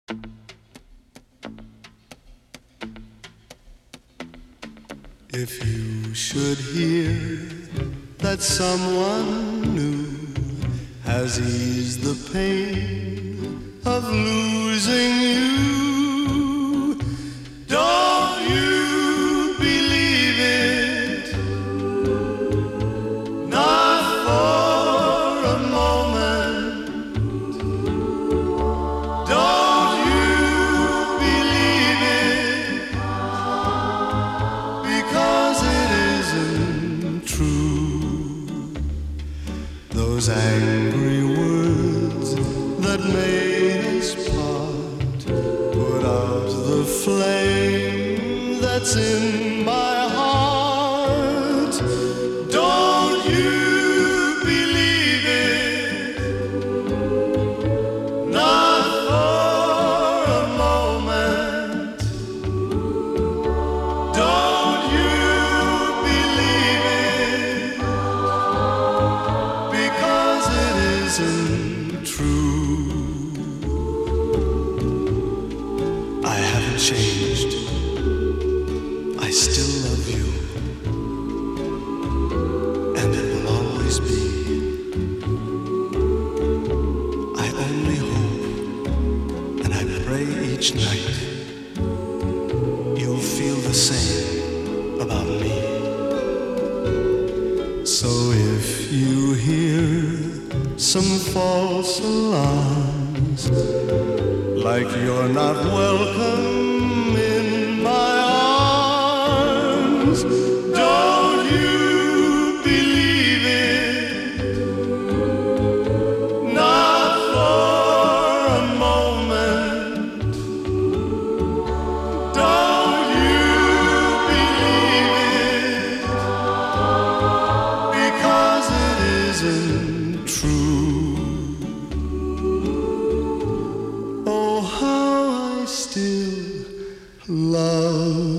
If you should hear that someone new has eased the pain of losing you, don't you believe it, not for a moment. Don't you believe it, because it isn't true. Those angry words that made us part put out the flame that's in my heart. Don't you believe it, not for a moment. Don't you believe it, because it isn't true. I haven't changed. I still love you, and it will always be. I only hope and I pray each night you'll feel the same about me. So if you hear some false alarms, like you're not welcome in my arms, don't you believe it, not for a moment. Don't you believe it, because it isn't true. Oh, how I still love